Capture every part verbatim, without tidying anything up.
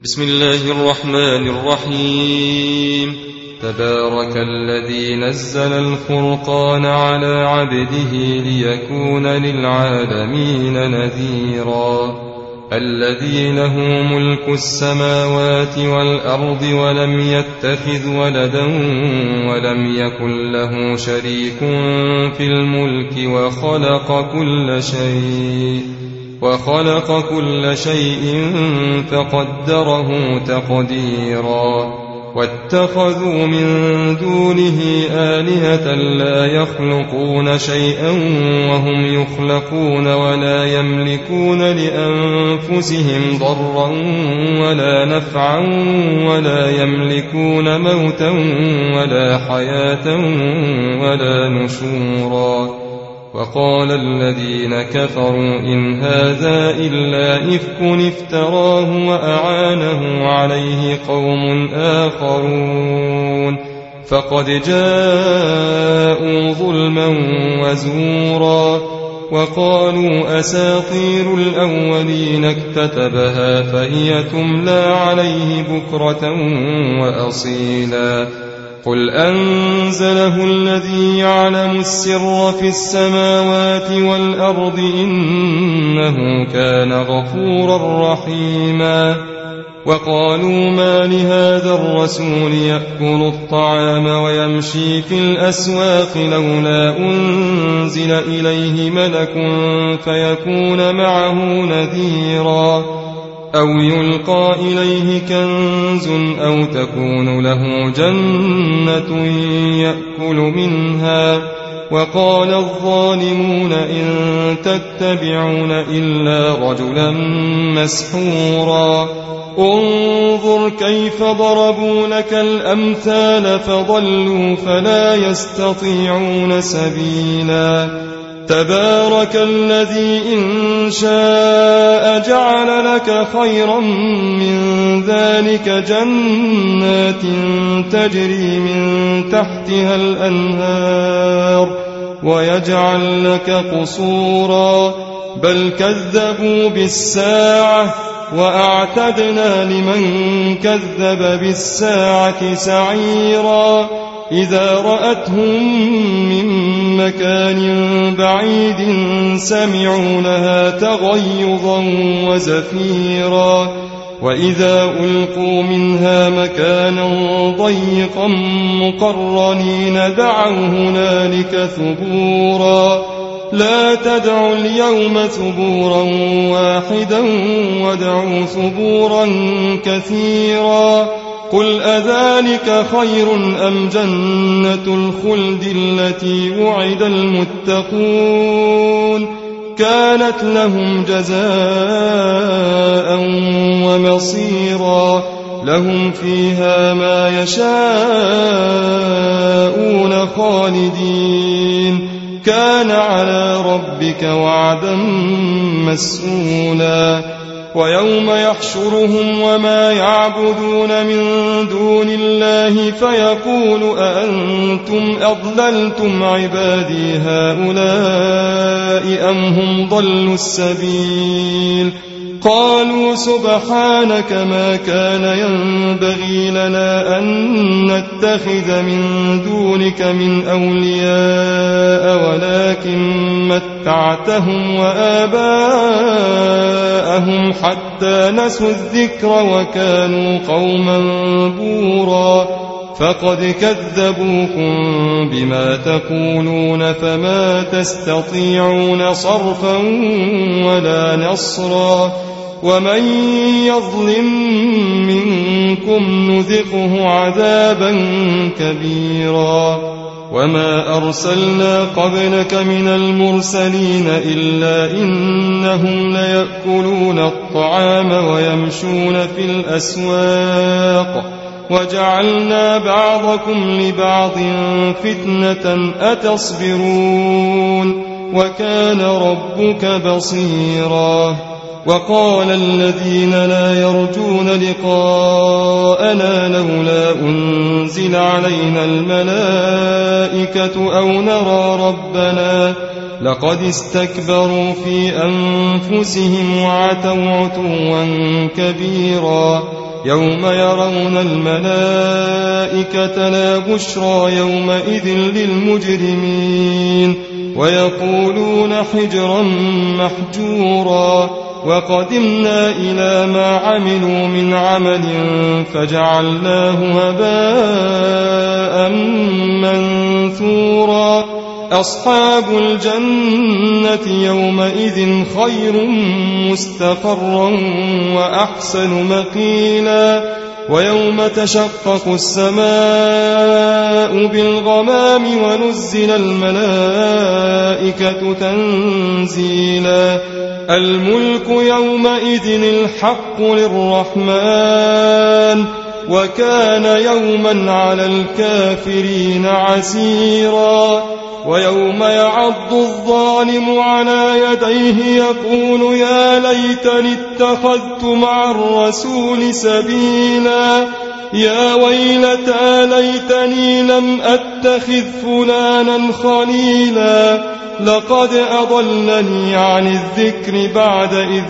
بسم الله الرحمن الرحيم. تبارك الذي نزل الفرقان على عبده ليكون للعالمين نذيرا. الذي له ملك السماوات والأرض ولم يتخذ ولدا ولم يكن له شريك في الملك وخلق كل شيء وخلق كل شيء فقدره تقديرا. واتخذوا من دونه آلهة لا يخلقون شيئا وهم يخلقون ولا يملكون لأنفسهم ضرا ولا نفعا ولا يملكون موتا ولا حياة ولا نشورا. وقال الذين كفروا إن هذا إلا إفك افتراه وأعانه عليه قوم آخرون فقد جاءوا ظلما وزورا. وقالوا أساطير الأولين اكتتبها فهي تملى عليه بكرة وأصيلا. قل أنزله الذي يعلم السر في السماوات والأرض إنه كان غفورا رحيما. وقالوا ما لهذا الرسول يأكل الطعام ويمشي في الأسواق لولا أنزل إليه ملك فيكون معه نذيرا أو يلقى إليه كنز أو تكون له جنة يأكل منها. وقال الظالمون إن تتبعون إلا رجلا مسحورا. انظر كيف ضربوا لك الأمثال فضلوا فلا يستطيعون سبيلا. تبارك الذي إن شاء جعل لك خيرا من ذلك جنات تجري من تحتها الأنهار ويجعل لك قصورا بل كذبوا بالساعة وأعتدنا لمن كذب بالساعة سعيرا. إذا رأتهم من مكان بعيد سمعوا لها تغيظا وزفيرا. وإذا ألقوا منها مكانا ضيقا مقرنين دعوا هنالك ثبورا. لا تدعوا اليوم ثبورا واحدا وادعوا ثبورا كثيرا. قل أذلك خير أم جنة الخلد التي وعد المتقون كانت لهم جزاء ومصيرا. لهم فيها ما يشاءون خالدين كان على ربك وعدا مسئولا. ويوم يحشرهم وما يعبدون من دون الله فيقول أأنتم أضللتم عبادي هؤلاء أم هم ضلوا السبيل. قالوا سبحانك ما كان ينبغي لنا أن نتخذ من دونك من أولياء ولكن متعتهم وآباءهم حتى نسوا الذكر وكانوا قوما بورا. فقد كذبوكم بما تقولون فما تستطيعون صرفا ولا نصرا. ومن يظلم منكم نذقه عذابا كبيرا. وما أرسلنا قبلك من المرسلين إلا إنهم ليأكلون الطعام ويمشون في الأسواق وجعلنا بعضكم لبعض فتنة أتصبرون وكان ربك بصيرا. وقال الذين لا يرجون لقاءنا لولا أنزل علينا الملائكة أو نرى ربنا لقد استكبروا في أنفسهم وعتوا عتوا كبيرا. يوم يرون الملائكة لا بشرى يومئذ للمجرمين ويقولون حجرا محجورا وقدمنا إلى ما عملوا من عمل فجعلناه هباء منثورا أصحاب الجنة يومئذ خير مستقرا وأحسن مقيلا ويوم تشقق السماء بالغمام ونزل الملائكة تنزيلا الملك يومئذ الحق للرحمن وكان يوما على الكافرين عسيرا ويوم يعض الظالم على يديه يقول يا ليتني اتخذت مع الرسول سبيلا يا ويلتى ليتني لم أتخذ فلانا خليلا لقد أضلني عن الذكر بعد إذ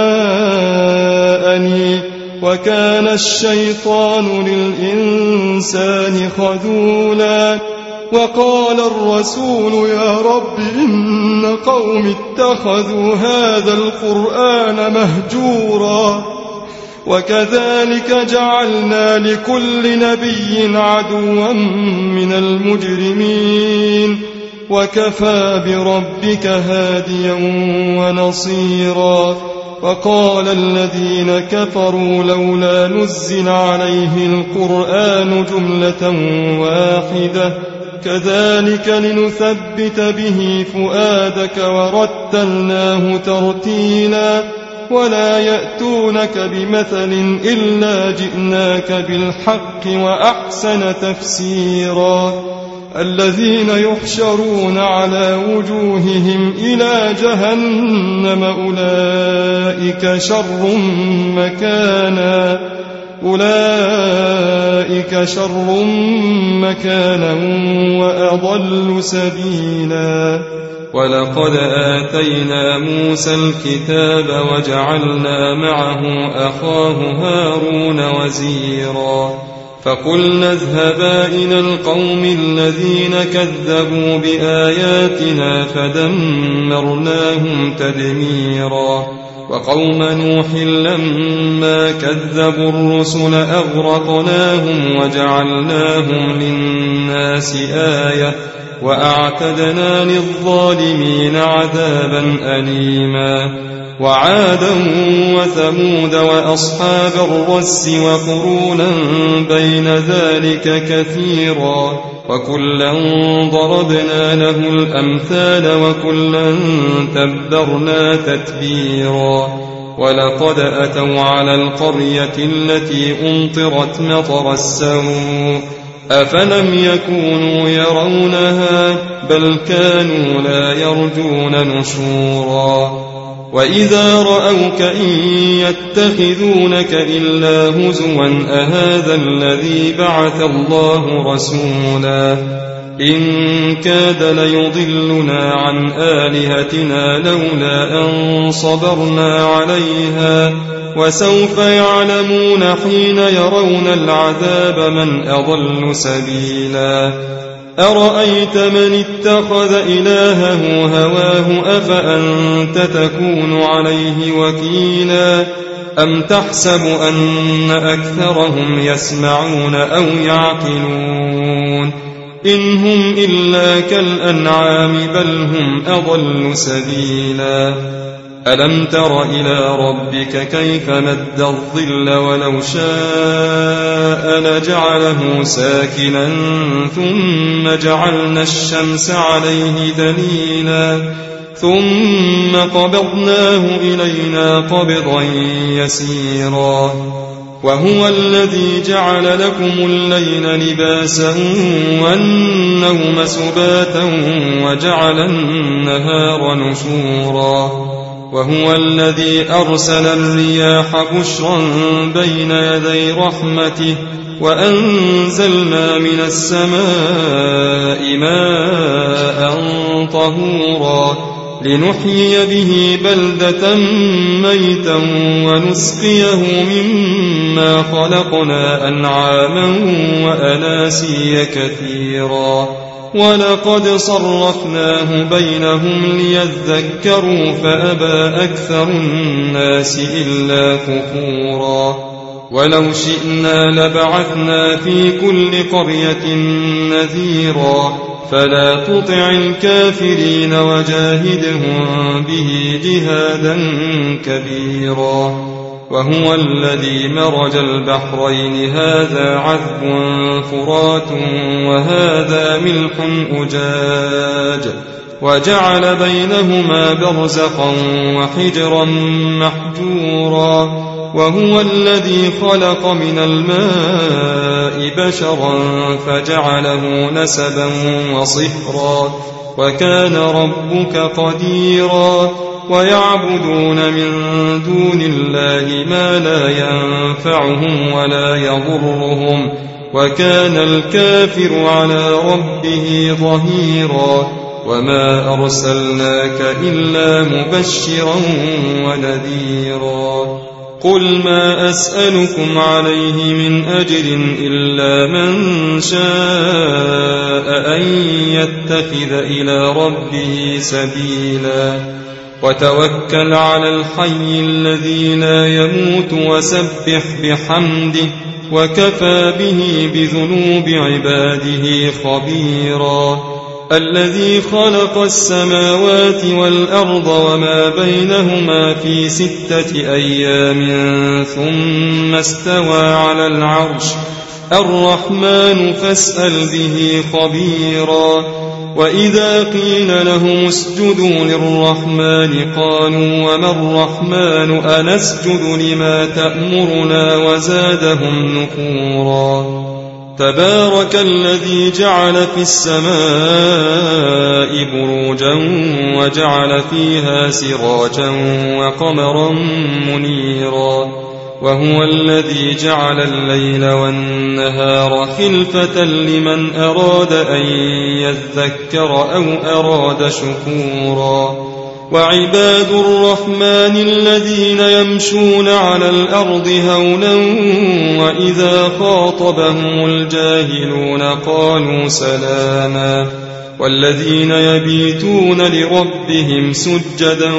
جاءني وكان الشيطان للإنسان خذولا وقال الرسول يا رب إن قوم اتخذوا هذا القرآن مهجورا وكذلك جعلنا لكل نبي عدوا من المجرمين وكفى بربك هاديا ونصيرا وقال الذين كفروا لولا نزل عليه القرآن جملة واحدة كذلك لنثبت به فؤادك ورتلناه ترتيلا ولا يأتونك بمثل إلا جئناك بالحق وأحسن تفسيرا الذين يحشرون على وجوههم إلى جهنم أولئك شر مكانا أولئك شر مكانا وأضل سبيلا ولقد آتينا موسى الكتاب وجعلنا معه أخاه هارون وزيرا فقلنا اذهبا إلى القوم الذين كذبوا بآياتنا فدمرناهم تدميرا وقوم نوح لما كذبوا الرسل أغرقناهم وجعلناهم للناس آية وأعتدنا للظالمين عذابا أليما وعادا وثمود وأصحاب الرس وقرونا بين ذلك كثيرا وكلا ضربنا له الأمثال وكلا تبرنا تتبيرا ولقد أتوا على القرية التي أمطرت مطر السوء أفلم يكونوا يرونها بل كانوا لا يرجون نشورا وإذا رأوك إن يتخذونك إلا هزوا أهذا الذي بعث الله رسولا إن كاد ليضلنا عن آلهتنا لولا أن صبرنا عليها وسوف يعلمون حين يرون العذاب من أضل سبيلا أرأيت من اتخذ إلهه هواه أفأنت تكون عليه وكيلا أم تحسب أن أكثرهم يسمعون أو يعقلون إن هم إلا كالأنعام بل هم أضل سبيلا ألم تر إلى ربك كيف مد الظل ولو شاء لجعله ساكنا ثم جعلنا الشمس عليه دليلا ثم قبضناه إلينا قبضا يسيرا وهو الذي جعل لكم الليل لباسا والنوم سباتا وجعل النهار نشورا وهو الذي أرسل الرياح بشرا بين يدي رحمته وأنزلنا من السماء ماء طهورا لنحيي به بلدة ميتا ونسقيه مما خلقنا أنعاما وأناسيا كثيرا ولقد صرفناه بينهم ليذكروا فأبى أكثر الناس إلا كفورا ولو شئنا لبعثنا في كل قرية نذيرا فلا تطع الكافرين وجاهدهم به جهادا كبيرا وهو الذي مرج البحرين هذا عذب فرات وهذا ملح أجاج وجعل بينهما برزخا وحجرا محجورا وهو الذي خلق من الماء بشرا فجعله نسبا وصهرا وكان ربك قديرا ويعبدون من دون الله ما لا ينفعهم ولا يضرهم وكان الكافر على ربه ظهيرا وما أرسلناك إلا مبشرا ونذيرا قل ما أسألكم عليه من أجر إلا من شاء أن يتخذ إلى ربه سبيلا وتوكل على الحي الذي لا يموت وسبح بحمده وكفى به بذنوب عباده خبيرا الذي خلق السماوات والأرض وما بينهما في ستة أيام ثم استوى على العرش الرحمن فاسأل به خبيرا وإذا قيل لهم اسجدوا للرحمن قالوا وما الرحمن أنسجد لما تأمرنا وزادهم نفورا تبارك الذي جعل في السماء بروجا وجعل فيها سراجا وقمرا منيرا وهو الذي جعل الليل والنهار خلفة لمن أراد أن يذكر أو أراد شكورا وعباد الرحمن الذين يمشون على الأرض هونا وإذا خاطبهم الجاهلون قالوا سلاما والذين يبيتون لربهم سجدا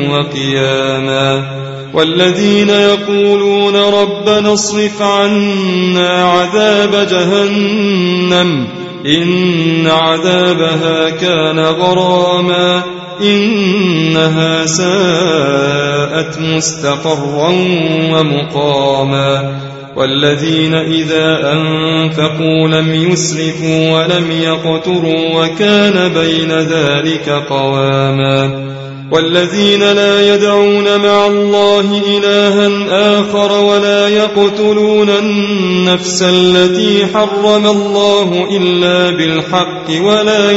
وقياما والذين يقولون ربنا اصرف عنا عذاب جهنم إن عذابها كان غراما إنها ساءت مستقرا ومقاما والذين إذا أنفقوا لم يسرفوا ولم يقتروا وكان بين ذلك قواما والذين لا يدعون مع الله إلها آخر ولا يقتلون النفس التي حرم الله إلا بالحق ولا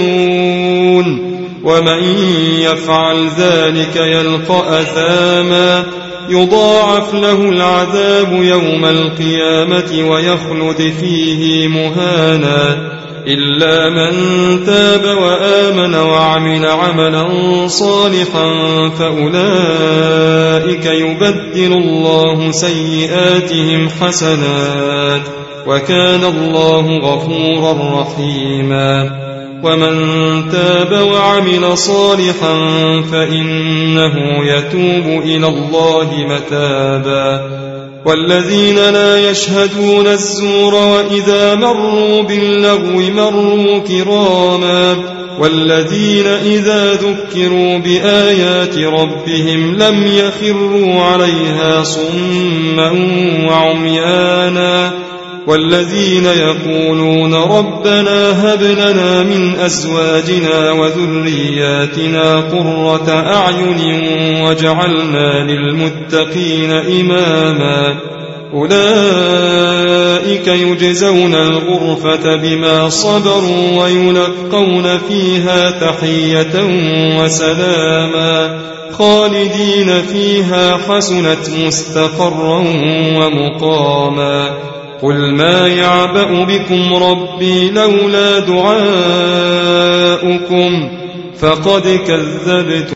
يزنون ومن يفعل ذلك يلقى أثاما يضاعف له العذاب يوم القيامة ويخلد فيه مهانا إلا من تاب وآمن وعمل عملا صالحا فأولئك يبدل الله سيئاتهم حسنات وكان الله غفورا رحيما ومن تاب وعمل صالحا فإنه يتوب إلى الله متابا والذين لا يشهدون الزور وإذا مروا باللغو مروا كراما والذين إذا ذكروا بآيات ربهم لم يخروا عليها صما وعميانا والذين يقولون ربنا هب لنا من أزواجنا وذرياتنا قرة أعين واجعلنا للمتقين إماما أولئك يجزون الغرفة بما صبروا ويلقون فيها تحية وسلاما خالدين فيها حسنت مستقرا ومقاما قل ما يعبأ بكم ربي لولا دعاؤكم فقد كذبتم